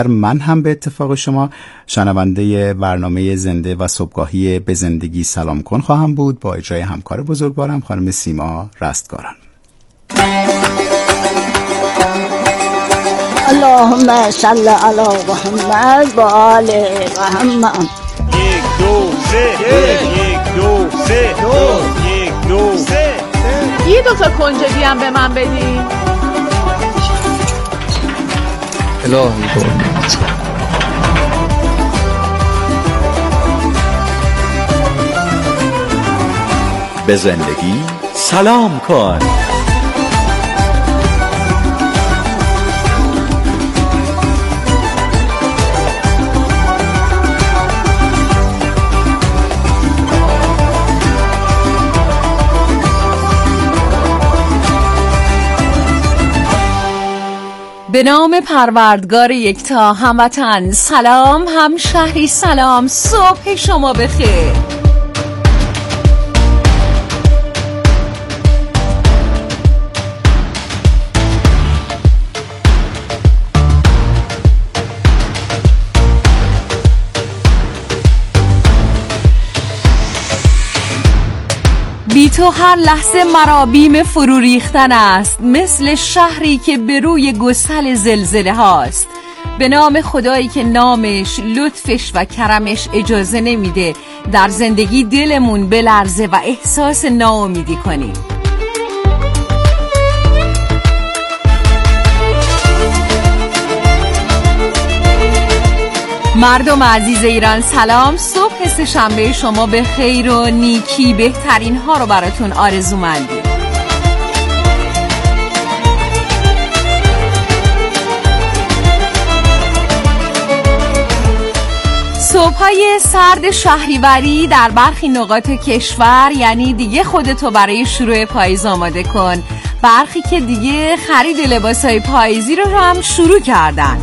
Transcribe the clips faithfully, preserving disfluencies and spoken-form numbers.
من هم به اتفاق شما شنونده برنامه زنده و صبحگاهی به زندگی سلام کن خواهم بود با اجرای همکار بزرگوارم خانم سیما رستگاران. اللهم صل علی محمد و آل محمد. یک دو سه یک دو سه یک دو سه. یه دو تا کنجدی هم به من بدین. الهی قربونت. به زندگی سلام کن. به نام پروردگار یکتا، هموطن سلام، هم شهری سلام، صبح شما بخیر. بی تو هر لحظه مرا بیم فرو ریختن است، مثل شهری که به روی گسل زلزله هاست. به نام خدایی که نامش، لطفش و کرمش اجازه نمیده در زندگی دلمون بلرزه و احساس ناامیدی کنیم. مردم عزیز ایران سلام، صبح سه‌شنبه شما به خیر و نیکی، بهترین ها رو براتون آرزومندیم. صبح‌های سرد شهریوری در برخی نقاط کشور یعنی دیگه خودتو برای شروع پاییز آماده کن، برخی که دیگه خرید لباسای پاییزی رو هم شروع کردن.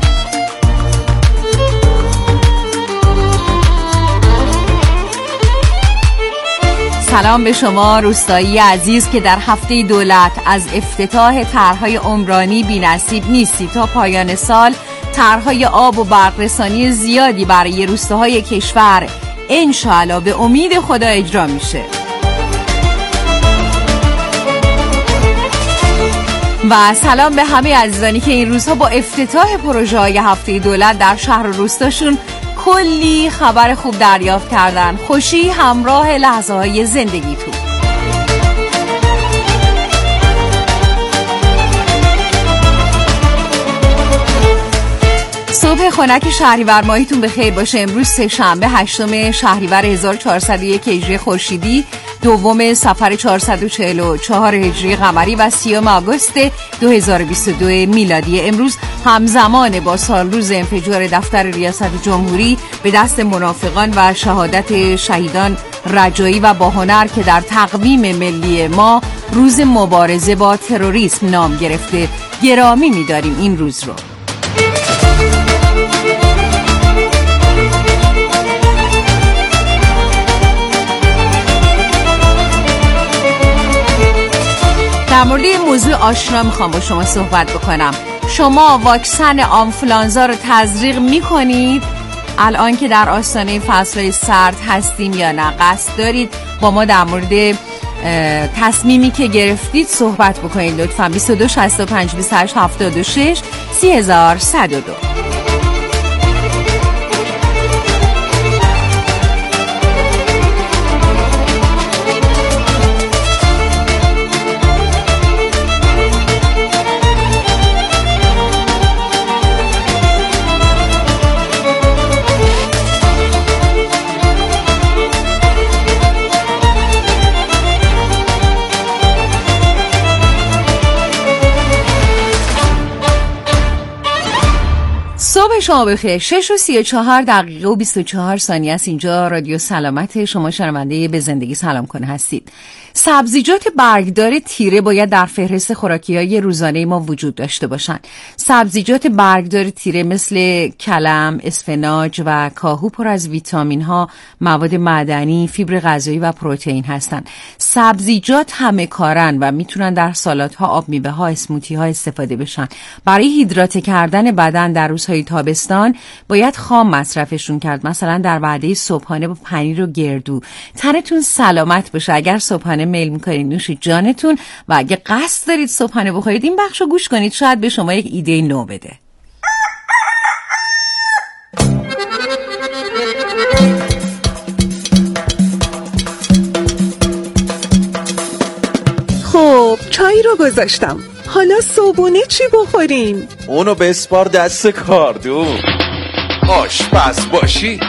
سلام به شما روستایی عزیز که در هفته دولت از افتتاح طرح‌های عمرانی بی‌نصیب نیستی. تا پایان سال طرح‌های آب و برق‌رسانی زیادی برای روستاهای کشور انشاءالله به امید خدا اجرا میشه. و سلام به همه عزیزانی که این روزها با افتتاح پروژه‌های هفته دولت در شهر و روستاشون کلی خبر خوب دریافت کردن. خوشی همراه لحظه های زندگی تو. صبح خنک شهریور ماهیتون بخیر باشه. امروز سه شنبه هشتم شهریور هزار و چهارصد و یک هجری خورشیدی، دوم صفر چهارصد و چهل و چهار هجری قمری و سیوم آگوست دو هزار و بیست و دو میلادی. امروز همزمان با سال روز انفجار دفتر ریاست جمهوری به دست منافقان و شهادت شهیدان رجایی و باهنر که در تقویم ملی ما روز مبارزه با تروریسم نام گرفته، گرامی می‌داریم این روز رو. در مورد موضوع آشنا میخوام با شما صحبت بکنم. شما واکسن آنفولانزا رو تزریق میکنید؟ الان که در آستانه فصل‌های سرد هستیم یا نه؟ قصد دارید با ما در مورد تصمیمی که گرفتید صحبت بکنید لطفاً. بیست و دو شصت و پنج بیست و هشت هفتاد و شش سی هزار و صد و دو. صبح شما بخیر. شش و سی و چهار دقیقه و بیست و چهار ثانیه است. اینجا رادیو سلامت، شما شنونده به زندگی سلام کن هستید. سبزیجات برگدار تیره باید در فهرست خوراکی‌های روزانه ما وجود داشته باشند. سبزیجات برگدار تیره مثل کلم، اسفناج و کاهو پر از ویتامین‌ها، مواد معدنی، فیبر غذایی و پروتئین هستند. سبزیجات همه کارن و میتونن در سالادها، آب میوه‌ها، اسموتی‌ها استفاده بشن. برای هیدراته کردن بدن در روزهای توی تابستان باید خام مصرفشون کرد، مثلا در وعده صبحانه با پنیر و گردو. تنتون سلامت باشه. اگر صبحانه میل میکنید نوش جانتون، و اگه قصد دارید صبحانه بخورید این بخشو گوش کنید، شاید به شما یک ایده نو بده. خب چای رو گذاشتم، حالا صبحونه چی بخوریم؟ اونو بسپار دست کاردون. آشپز باشی.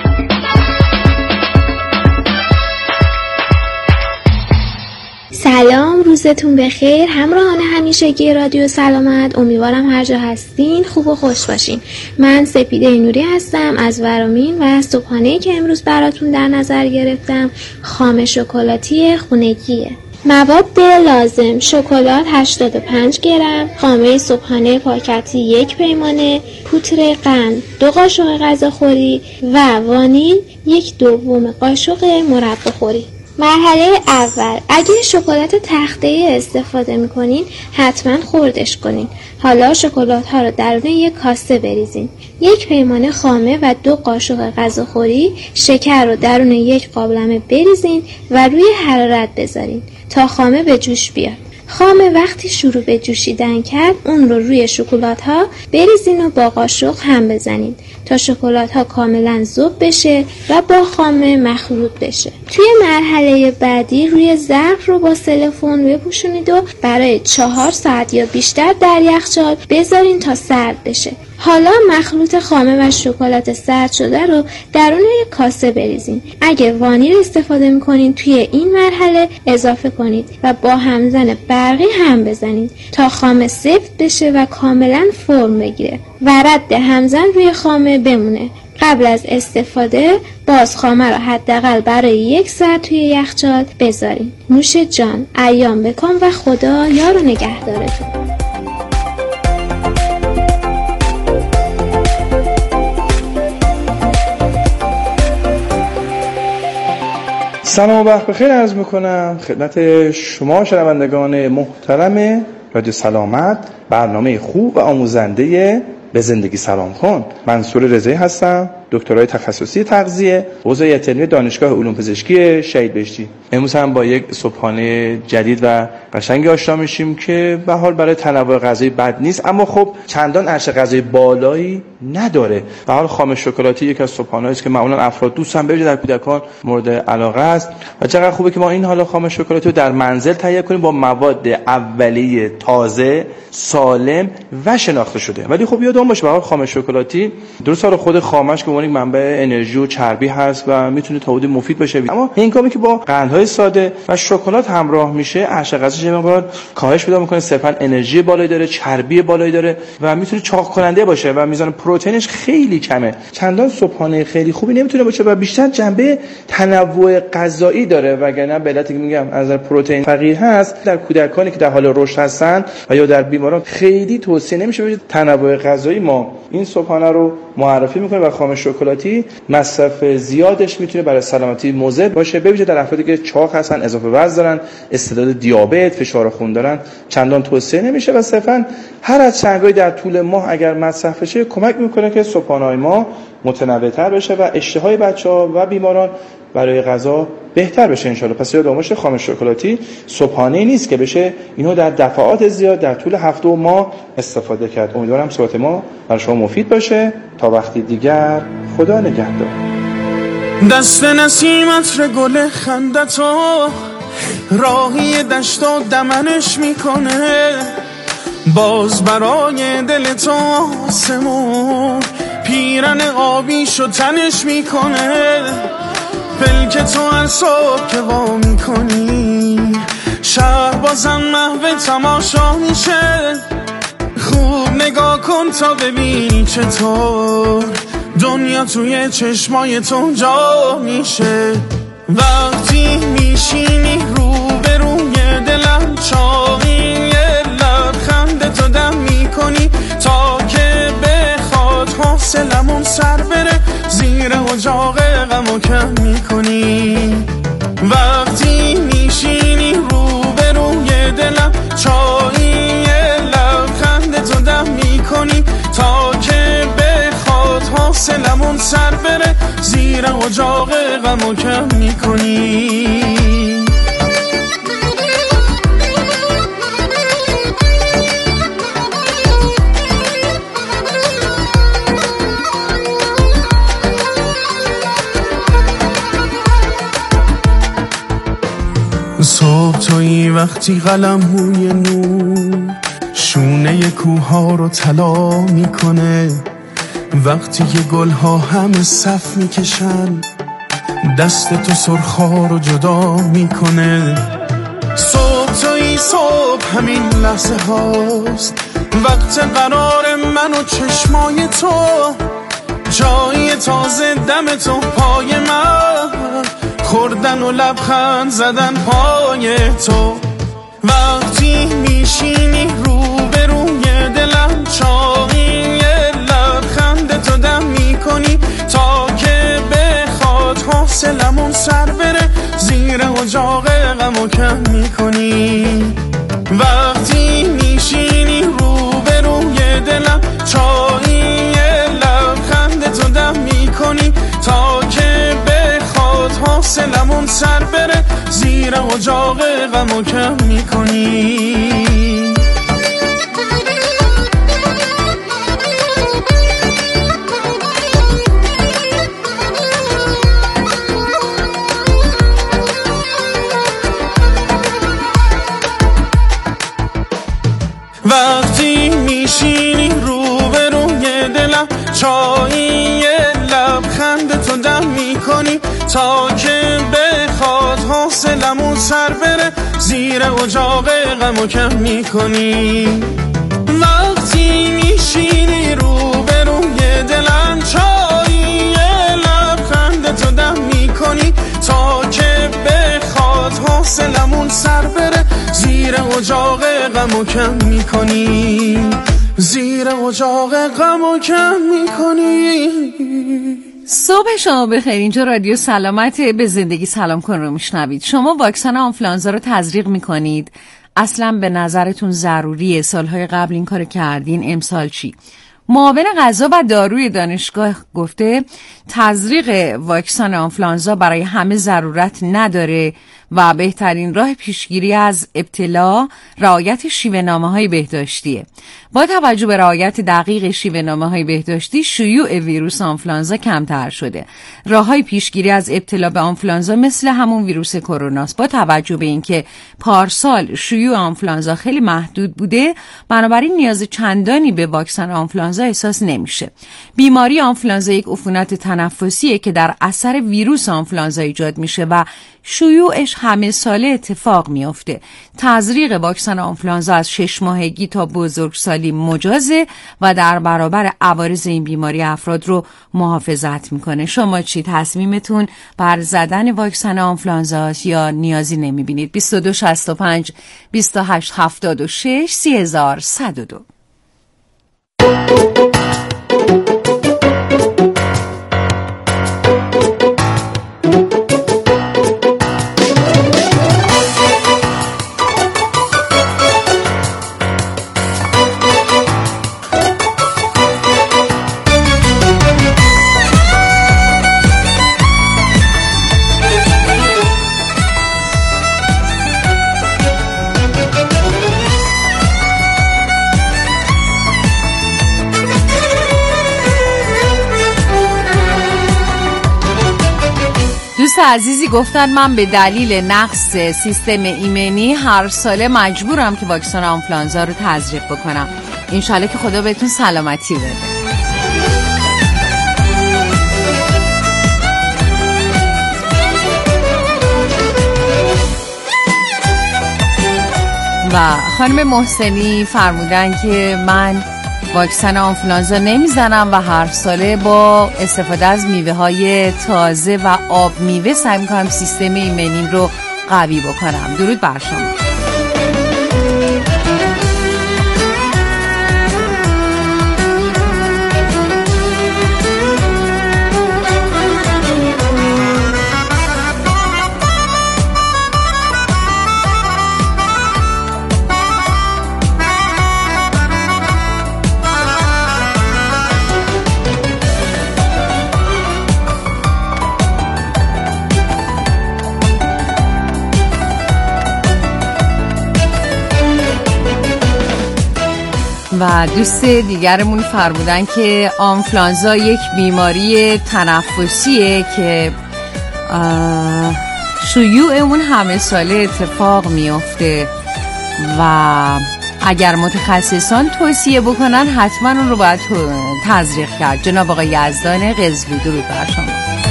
سلام، روزتون بخیر. همراهان همیشگی رادیو سلامت، امیدوارم هر جا هستین خوب و خوش باشین. من سپیده نوری هستم از ورامین و صبحانه‌ای که امروز براتون در نظر گرفتم خام شکلاتی خونگیه. مواد لازم: شکلات هشتاد و پنج گرم، خامه صبحانه پاکتی یک پیمانه، پودر قند دو قاشق غذاخوری و وانیل یک دوم قاشق مرباخوری. مرحله اول، اگه شکلات تخته استفاده میکنین حتما خردش کنین. حالا شکلات ها رو درون یک کاسه بریزین. یک پیمانه خامه و دو قاشق غذاخوری شکر رو درون یک قابلمه بریزین و روی حرارت بذارین تا خامه به جوش بیاد. خامه وقتی شروع به جوشیدن کرد اون رو روی شکلات ها بریزین و با قاشق هم بزنین تا شکلات ها کاملا ذوب بشه و با خامه مخلوط بشه. توی مرحله بعدی روی ظرف رو با سلفون بپوشونید و برای چهار ساعت یا بیشتر در یخچال بذارین تا سرد بشه. حالا مخلوط خامه و شکلات سرد شده رو درون یک کاسه بریزین. اگه وانیل استفاده میکنین توی این مرحله اضافه کنید و با همزن برقی هم بزنید تا خامه سفت بشه و کاملا فرم بگیره و رد همزن روی خامه بمونه. قبل از استفاده باز خامه رو حداقل برای یک ساعت توی یخچال بذارین. نوش جان، ایام بکن و خدا یار و نگهدارتون. سلام و وقت بخیر عرض میکنم خدمت شما شنوندگان محترم رادیو سلامت، برنامه خوب و آموزنده به زندگی سلام کن. منصور رضایی هستم، دکترای تخصصی تغذیه، حوزه علمی دانشگاه علوم پزشکی شهید بهشتی. امروز هم با یک صبحانه جدید و قشنگی آشنا میشیم که به حال برای تنوع غذایی بد نیست، اما خب چندان ارزش غذایی بالایی نداره. به حال خام شکلاتی یک از صبحانه‌ای است که معمولا افراد دوست هم بهش در کودکان مورد علاقه است و چقدر خوبه که ما این حالا خام شکلاتی رو در منزل تهیه کنیم با مواد اولیه تازه، سالم و شناخته شده. ولی خب یادمون باشه به حال خام شکلاتی درست رو خود خامش که یک منبع انرژی و چربی هست و میتونه تا حدودی مفید باشه، اما هنگامی که با قندهای ساده و شکلات همراه میشه ارزش غذاییش یه مقدار کاهش پیدا میکنه. صرفا انرژی بالایی داره، چربی بالایی داره و میتونه چاق کننده باشه و میزان پروتئینش خیلی کمه. چندان صبحانه خیلی خوبی نمیتونه باشه و بیشتر جنبه تنوع غذایی داره، وگرنه به علتی که میگم از نظر پروتئین فقیر هست در کودکانی که در حال رشد هستن و یا در بیماران خیلی توصیه نمیشه تنوع غذایی. ما این صبحانه رو معرفی میکنیم و خام شکلاتی مصرف زیادش میتونه برای سلامتی مضر باشه، به ویژه در افرادی که چاق هستن، اضافه وزن دارن، استعداد دیابت، فشار خون دارن. چندان توصیه نمیشه و صرفا هر از چندگاهی در طول ماه اگر مصرف بشه کمک میکنه که صبحانه‌های ما متنوع‌تر بشه و اشتهای بچه‌ها و بیماران برای غذا بهتر بشه ان شاءالله. پس یادمون باشه خام شکلاتی صبحانه‌ای نیست که بشه اینو در دفعات زیاد در طول هفته و ماه استفاده کرد. امیدوارم صحبت ما برای شما مفید باشه. تا وقتی دیگر، خدا نگهدار. دست نسیم عطر گل خندتو راهی دشت و دمنش میکنه، باز برای دل تو آسمون پیرن آبیشو تنش میکنه. پلک تو هر صبح که وا میکنی شهر بازم محو تماشا میشه. خوب نگاه کن تا ببینی چطور دنیا توی چشمای تو جا میشه. وقتی میشینی رو به روی دلم چاقی، یه لبخند تو دم میکنی تا که بخواد حوصلمون سر بره، زیر اجاق غمو کم میکنی. وقتی میشینی رو به روی دلم چاقی، یه لبخند تو دم میکنی تا که بخواد حاصلمون سر بره، زیر اجاق غمو کم میکنی. صبح توی وقتی قلم هوی نور شونه کوها رو طلا میکنه، وقتی که گلها همه صف میکشن دست تو سرخا رو جدا میکنه. صبح توی صبح همین لحظه هاست، وقت قرار من و چشمای تو، جای تازه دم تو پای من، خوردن و لبخند زدن پای تو. وقتی میشینی رو به روی دلم چایی، لبخند تو دم میکنی تا که بخواد حاصلمون سر بره، زیر اجاق غمو کم میکنی. وقتی میشینی رو به روی دلم چایی، لبخند تو دم میکنی تا که بخواد حاصلمون سر بره، زیر اجاق غمو کم میکنی. وقتی میشینی رو به روی دلم چایی، لبخند تو دم میکنی تا که بخواد حاصلمون سر بره، زیر اجاق غمو کم میکنی. وقتی میشینی رو به روی دلم چایی، لبخند تو دم میکنی تا که بخواد حاصلمون سر بره، زیر اجاق غمو کم میکنی، زیر اجاق غمو کم میکنی. صبح شما بخیر. اینجا رادیو سلامت، به زندگی سلام کن رو میشنوید. شما واکسن آنفولانزا رو تزریق میکنید؟ اصلا به نظرتون ضروریه؟ سالهای قبل این کار کردین، امسال چی؟ معاون غذا و داروی دانشگاه گفته تزریق واکسن آنفولانزا برای همه ضرورت نداره و بهترین راه پیشگیری از ابتلا رعایت شیوه‌نامه‌های بهداشتیه. با توجه به رعایت دقیق شیوه‌نامه‌های بهداشتی، شیوع ویروس آنفولانزا کمتر شده. راه‌های پیشگیری از ابتلا به آنفولانزا مثل همون ویروس کرونا است. با توجه به اینکه پارسال شیوع آنفولانزا خیلی محدود بوده، بنابراین نیاز چندانی به واکسن آنفولانزا احساس نمیشه. بیماری آنفولانزا یک عفونت تنفسیه که در اثر ویروس آنفولانزا ایجاد میشه و شیوعش همه ساله اتفاق میفته. تزریق واکسن آنفولانزا از شش ماهگی تا بزرگسالی مجازه و در برابر عوارض این بیماری افراد رو محافظت میکنه. شما چی؟ تصمیمتون بر زدن واکسن آنفولانزا یا نیازی نمیبینید؟ بیست و دو شصت و پنج بیست و هشت هفتاد و شش سی هزار و صد و دو. عزیزی گفتن من به دلیل نقص سیستم ایمنی هر ساله مجبورم که واکسن آنفولانزا رو تزریق بکنم. انشالله که خدا بهتون سلامتی بده. و خانم محسنی فرمودن که من واکسن آنفولانزا نمیزنم و هر ساله با استفاده از میوه های تازه و آب میوه سعی میکنم سیستم ایمنیم رو قوی بکنم. درود بر شما. و دوست دیگرمون فرمودن که آنفلانزا یک بیماری تنفسیه که شیوع اون همه ساله اتفاق میفته و اگر متخصصان توصیه بکنن حتما اون رو باید تزریق کرد. جناب آقای یزدان قزوی، درود بر شما.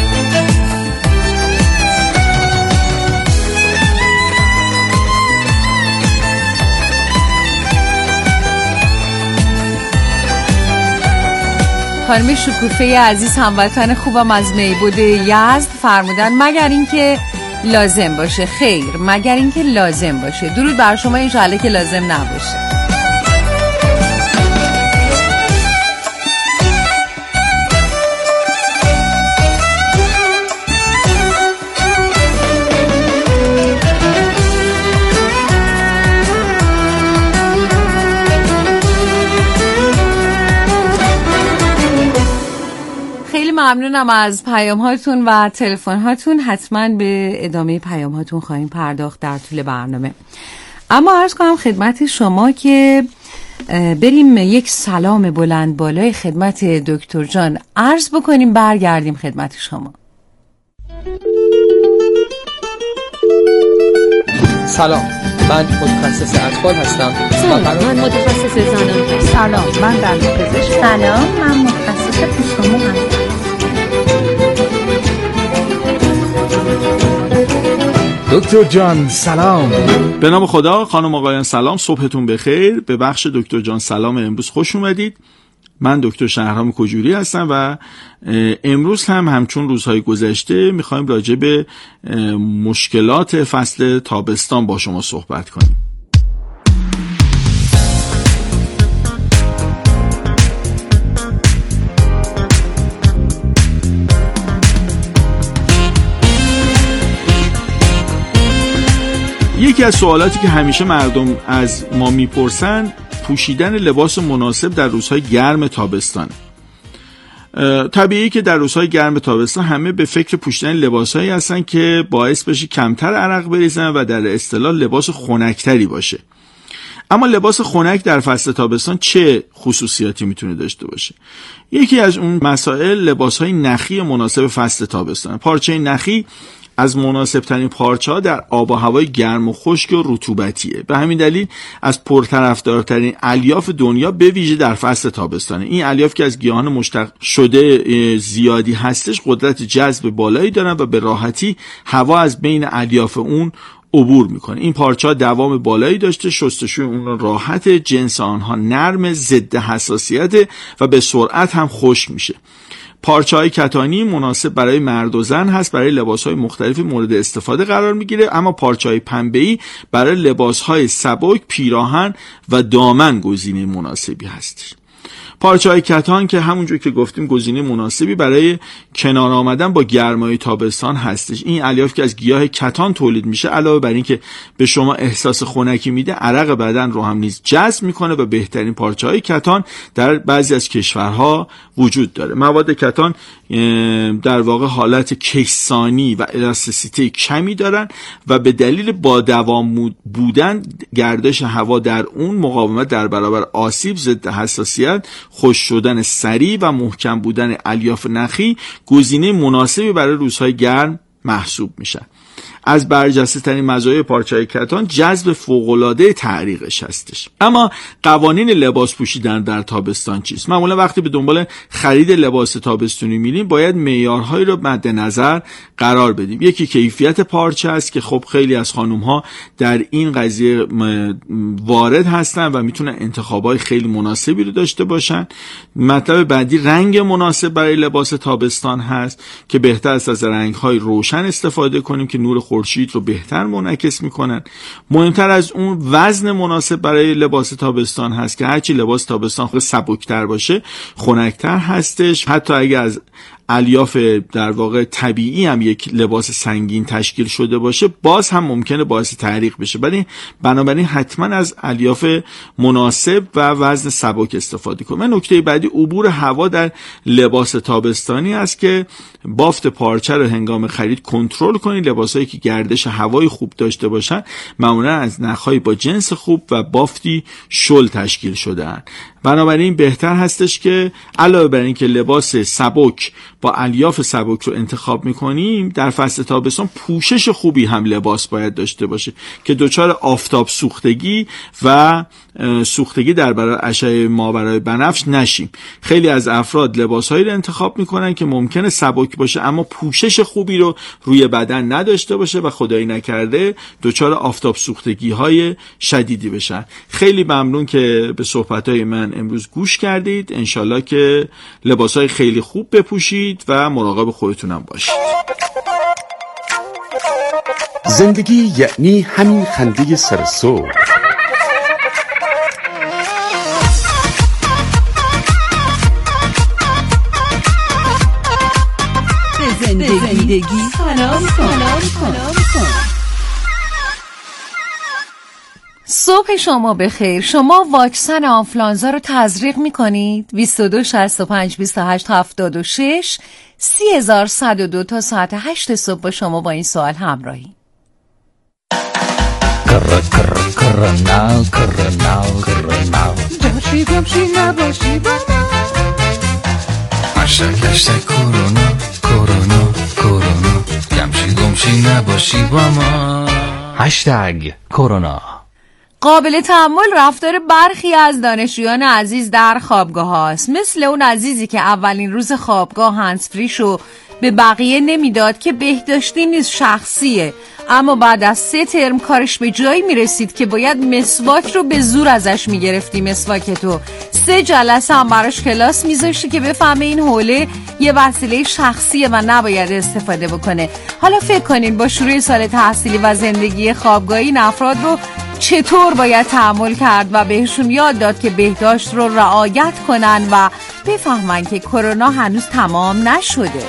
خانم شکوفه عزیز هموطن خوبم از میبود یزد فرمودن مگر اینکه لازم باشه. خیر، مگر اینکه لازم باشه. درود بر شما، انشالله که لازم نباشه. ممنونم از پیام هاتون و تلفن هاتون. حتما به ادامه پیام هاتون خواهیم پرداخت در طول برنامه. اما عرض کنم خدمت شما که بریم یک سلام بلند بالای خدمت دکتر جان عرض بکنیم، برگردیم خدمت شما. سلام، من متخصص اطفال هستم. سلام، من متخصص زنان هستم. سلام، من دندانپزشک. سلام، من متخصص پوست و مو هستم. دکتر جان سلام. به نام خدا. خانم آقایان سلام، صبحتون بخیر. به بخش دکتر جان سلام امروز خوش اومدید. من دکتر شهرام کجوری هستم و امروز هم همچون روزهای گذشته میخوایم راجع به مشکلات فصل تابستان با شما صحبت کنیم. یکی از سوالاتی که همیشه مردم از ما میپرسن پوشیدن لباس مناسب در روزهای گرم تابستان. طبیعی که در روزهای گرم تابستان همه به فکر پوشیدن لباسهایی هستن که باعث بشه کمتر عرق بریزن و در اصطلاح لباس خنک‌تری باشه. اما لباس خنک در فصل تابستان چه خصوصیاتی میتونه داشته باشه؟ یکی از اون مسائل لباسهای نخی مناسب فصل تابستان. پارچه نخی از مناسب ترین پارچه ها در آب و هوای گرم و خشک و رطوبتیه. به همین دلیل از پرطرفدارترین الیاف دنیا به ویژه در فصل تابستانه. این الیاف که از گیاهان مشتق شده زیادی هستش قدرت جذب بالایی دارن و به راحتی هوا از بین الیاف اون عبور میکنه. این پارچه ها دوام بالایی داشته، شستشوی اون راحت، جنس آنها نرم، ضد حساسیت و به سرعت هم خشک میشه. پارچه‌های کتانی مناسب برای مرد و زن هست، برای لباس‌های مختلفی مورد استفاده قرار میگیره، اما پارچه‌های پنبه‌ای برای لباس‌های سبک، پیراهن و دامن گزینه مناسبی هست. پارچه‌های کتان که همونجور که گفتیم گزینه مناسبی برای کنار آمدن با گرمای تابستان هستش. این الیاف که از گیاه کتان تولید میشه علاوه بر این که به شما احساس خنکی میده، عرق بدن رو هم نیز جذب میکنه و بهترین پارچه‌های کتان در بعضی از کشورها وجود داره. مواد کتان در واقع حالت کیسانی و الاستیسیته کمی دارن و به دلیل با دوام بودن گردش هوا در اون مقاومت در برابر آسیب، ضد حساسیت، خشک شدن سریع و محکم بودن الیاف نخی گزینه مناسبی برای روزهای گرم محسوب میشن. از برجسته ترین مزایای پارچه‌های کتان جذب فوق‌العاده تعریقش هستش. اما قوانین لباس پوشیدن در تابستان چیست؟ معمولا وقتی به دنبال خرید لباس تابستونی میریم باید معیارهایی رو مد نظر قرار بدیم. یکی کیفیت پارچه است که خب خیلی از خانم‌ها در این قضیه وارد هستن و میتونن انتخابای خیلی مناسبی رو داشته باشن. مطلب بعدی رنگ مناسب برای لباس تابستان هست که بهتر است از رنگ‌های روشن استفاده کنیم که نور خورشید رو بهتر منعکس میکنن. مهمتر از اون وزن مناسب برای لباس تابستان هست که هرچی لباس تابستان خود سبکتر باشه خنکتر هستش. حتی اگر از الیاف در واقع طبیعی هم یک لباس سنگین تشکیل شده باشه باز هم ممکنه باعث تعریق بشه، ولی بنابراین حتما از الیاف مناسب و وزن سبک استفاده کنید. نکته بعدی عبور هوا در لباس تابستانی است که بافت پارچه رو هنگام خرید کنترل کنید. لباسایی که گردش هوای خوب داشته باشن معمولا از نخهای با جنس خوب و بافتی شل تشکیل شده‌اند بنابراین بهتر هستش که علاوه بر این که لباس سبک با الیاف سبک رو انتخاب میکنیم، در فصل تابستان پوشش خوبی هم لباس باید داشته باشه که دچار آفتاب سوختگی و سوختگی در برای اشعه ماورای بنفش نشیم. خیلی از افراد لباسهایی رو انتخاب میکنن که ممکنه سبک باشه اما پوشش خوبی رو روی بدن نداشته باشه و خدایی نکرده دچار آفتاب سوختگی های شدیدی بشن. خیلی ممنون که به صحبتهای من امروز گوش کردید. انشالله که لباسهای خیلی خوب بپوشید و مراقب خودتونم باشید. زندگی یعنی همین خنده سر صبح، زندگی سلام کن. صبح شما بخیر. شما واکسن آنفلانزا رو تزریق میکنید؟ بیست و دو شصت و پنج بیست و هشت هفتاد و شش سی هزار و صد و دو تا ساعت هشت صبح با شما با این سوال همراهی. کر کر کرنال کرنال کرنال جمشی جمشی نباشی با من. هشتگ هشتگ کرونا کرونا کرونا جمشی گمشی نباشی با ما. هشتگ کرونا. قابل تأمل رفتار برخی از دانشجویان عزیز در خوابگاه هاست، مثل اون عزیزی که اولین روز خوابگاه هندزفری شو به بقیه نمیداد که بهداشتی نیست، شخصیه، اما بعد از سه ترم کارش به جایی میرسید که باید مسواک رو به زور ازش میگرفتی. مسواک تو سه جلسه هم براش کلاس میذاشتی که بفهمه این حوله یه وسیله شخصیه و نباید استفاده بکنه. حالا فکر کنین با شروع سال تحصیلی و زندگی خوابگاهی این افراد رو چطور باید تحمل کرد و بهشون یاد داد که بهداشت رو رعایت کنن و بفهمن که کرونا هنوز تمام نشده.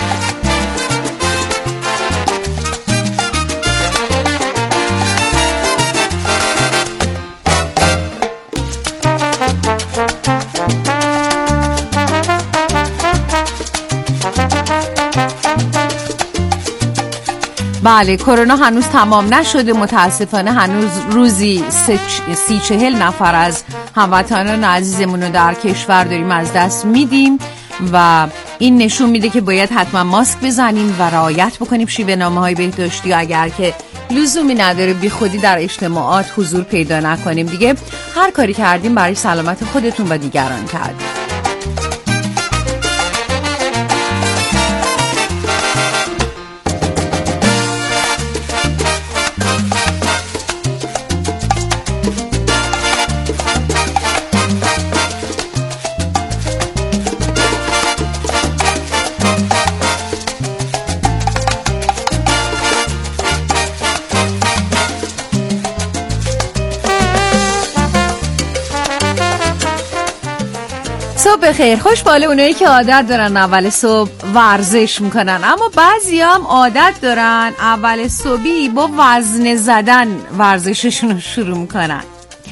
بله، کرونا هنوز تمام نشده. متاسفانه هنوز روزی سی چهل نفر از هموطنان عزیزمون رو در کشور داریم از دست میدیم و این نشون میده که باید حتما ماسک بزنیم و رعایت بکنیم شیوه نامه های بهداشتی. اگر که لزومی نداره بی خودی در اجتماعات حضور پیدا نکنیم دیگه. هر کاری کردیم برای سلامت خودتون و دیگران کردیم. صبح بخیر. خوش باله اونایی که عادت دارن اول صبح ورزش میکنن، اما بعضی هم عادت دارن اول صبحی با وزنه زدن ورزششون رو شروع میکنن.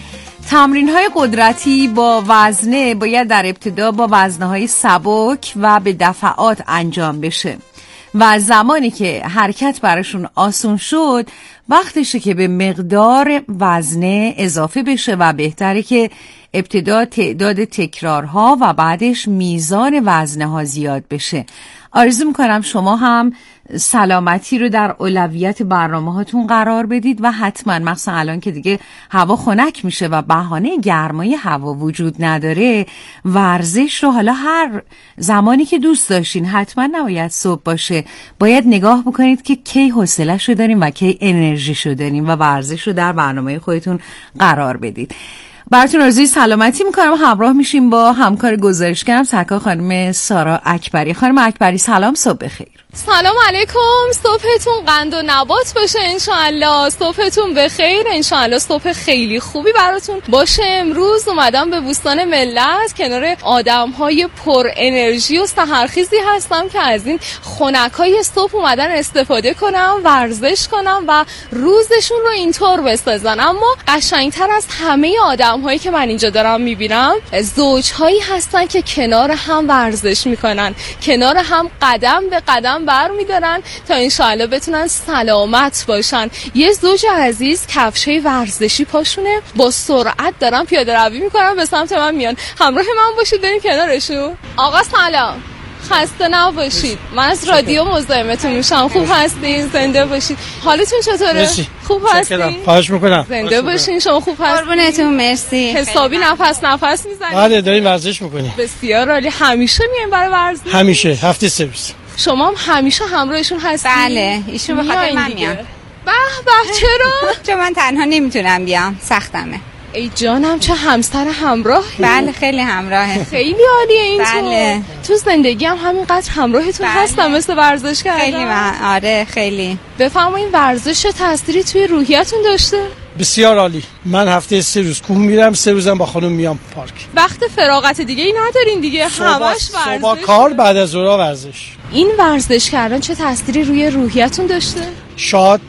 تمرین های قدرتی با وزنه باید در ابتدا با وزنه های سبک و به دفعات انجام بشه و زمانی که حرکت براشون آسون شد وقتشه که به مقدار وزنه اضافه بشه و بهتره که ابتدا تعداد تکرارها و بعدش میزان وزنه ها زیاد بشه. آرزو میکنم شما هم سلامتی رو در اولویت برنامه هاتون قرار بدید و حتما مخصوصا الان که دیگه هوا خنک میشه و بهانه گرمای هوا وجود نداره، ورزش رو حالا هر زمانی که دوست داشتین، حتما نباید صبح باشه، باید نگاه بکنید که کی حوصله‌شو داریم و کی انرژیشو داریم و ورزش رو در برنامه خودتون قرار بدید. براتون آرزوی سلامتی میکنم. همراه میشیم با همکار گزارشگرم سرکار خانم سارا اکبری. خانم اکبری سلام، صبح بخیر. سلام علیکم، صبحتون قند و نبات باشه انشاءالله، صبحتون بخیر انشاءالله، صبح خیلی خوبی براتون باشه. امروز اومدم به بوستان ملت کنار آدم‌های پر انرژی و سحرخیزی هستم که از این خنک‌های صبح اومدن استفاده کنم، ورزش کنم و روزشون رو اینطور بسازن. اما قشنگتر از همه آدم‌هایی که من اینجا دارم میبینم زوج‌هایی هستن که کنار هم ورزش میکنن، کنار هم قدم به قدم برمی‌دارن تا انشالله بتونن سلامت باشن. یه زوج عزیز کفشای ورزشی پاشونه با سرعت دارن پیاده روی میکنن به سمت من میان. همراه من باشید بریم کنارشون. آقا سلام، خسته نباشید. من از رادیو مزاحمتون میشم. خوب هستین؟ زنده باشید. حالتون چطوره؟ مرسی. خوب هستین؟ خواهش میکنم. زنده باشین. شما خوب هستین؟ قربونتون، مرسی. حسابی نفس نفس میزنید. بله داریم ورزش میکنیم. بسیار عالی. همیشه میایم برای ورزش؟ همیشه، هفته سه روز. شما هم همیشه همراهشون هستین؟ بله، ایشون به خاطر من میان. به به، چرا؟ چون من تنها نمیتونم بیام، سختمه. ای جانم چه همسر همراهی. بله خیلی همراهه. خیلی عالیه این. بله. تو زندگی هم همینقدر همراهتون بله. هستم مثل ورزش کردن؟ خیلی من. آره خیلی. بفرمایید ورزش چه تأثیری توی روحیتون داشته؟ بسیار عالی. من هفته سه روز کوه میرم، سه روزم با خانم میام پارک. وقت فراغت دیگه ای ندارین دیگه؟ همش ورزش. صبح کار، بعد از ظهر ورزش. این ورزش کردن چه تأثیری روی روحیتون داشته؟ شاد،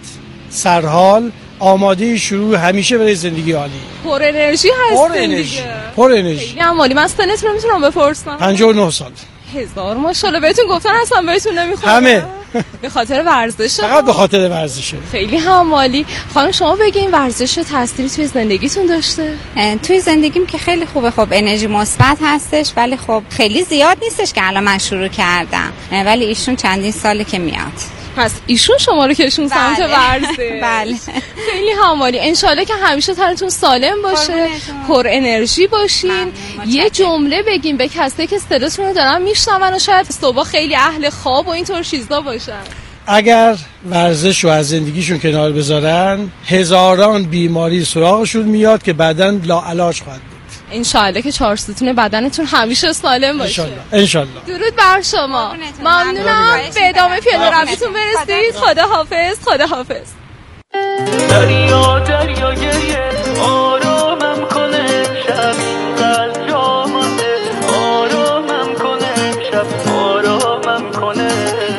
سرحال، آماده شروع همیشه برای زندگی عالی. پر انرژی هستین دیگه. پر انرژی. خیلی عالی. من سنتون رو میتونم بپرسم؟ پنجاه و نه سال. هزار ماشاءالله. بهتون گفتن اصلا بهتون نمیخوره؟ همه به خاطر ورزشه. فقط به خاطر ورزشه. خیلی هم عالی. خانم شما بگین ورزش چه تأثیری توی زندگیتون داشته؟ توی زندگیم که خیلی خوبه. خب انرژی مثبت هستش، ولی خب خیلی زیاد نیستش که الان من شروع کردم، ولی ایشون چندین ساله که میاد. پس ایشون شما رو کشون سمت ورزش. بله. خیلی همالی. انشالله که همیشه تنتون سالم باشه، پر انرژی باشین. یه جمله بگین به کسایی که صداتون رو دارن میشنون و شاید صبح خیلی اهل خواب و اینطور چیزا باشن. اگر ورزش رو از زندگیشون کنار بذارن، هزاران بیماری سراغشون میاد که بعداً لاعلاج خواهد بود. انشالله که چهار ستون بدنتون همیشه سالم باشه. انشالله. انشالله. درود بر شما. ممنونم. به ادامه پیاده رویتون برسید. خدا حافظ. خدا حافظ. دریا دریا گریه آرامم کنه شب قلب جا مانده آرامم کنه شب آرامم کنه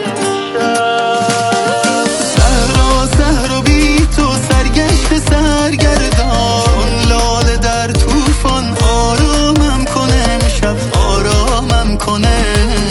شب صحرا صحرا بی تو سرگشت سرگردان لاله در طوفان آرامم کنه شب آرامم کنه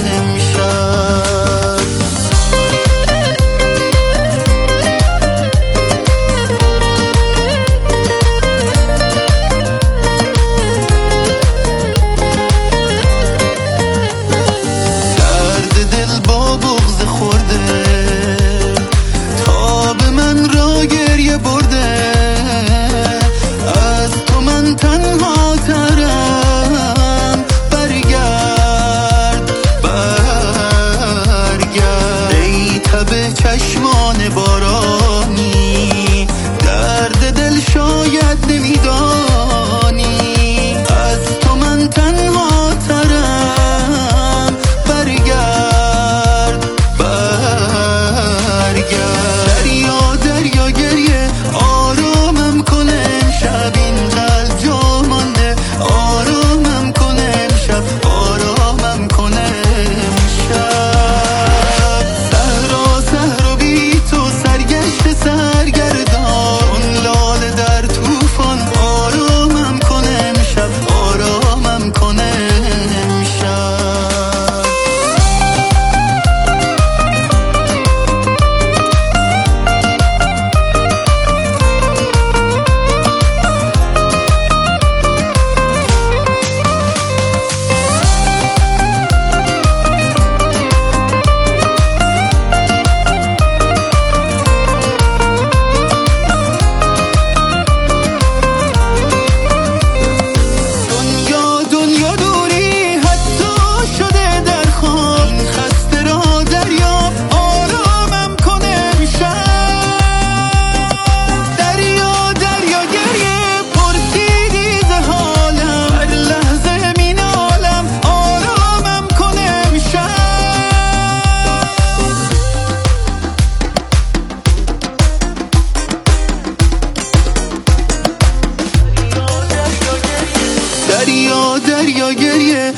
دریا گریه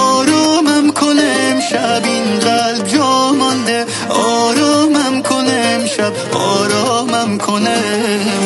آرامم کنه امشب این قلب جا مانده آرامم کنه امشب آرامم کنه